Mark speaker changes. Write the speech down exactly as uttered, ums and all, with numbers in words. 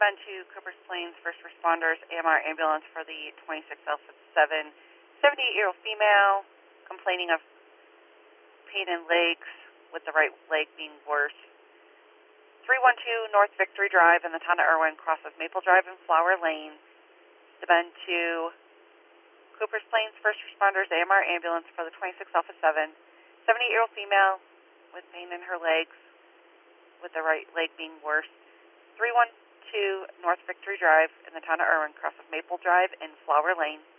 Speaker 1: been to Coopers Plains First Responders A M R ambulance for the twenty-six Alpha seven, seventy-eight-year-old female complaining of pain in legs with the right leg being worse. three one two North Victory Drive in the town of Irwin, cross of Maple Drive and Flower Lane. Been to Coopers Plains First Responders A M R ambulance for the twenty-six Alpha seven, seventy-eight-year-old female with pain in her legs with the right leg being worse. three one two North Victory Drive in the town of Irwin, cross of Maple Drive and Flower Lane.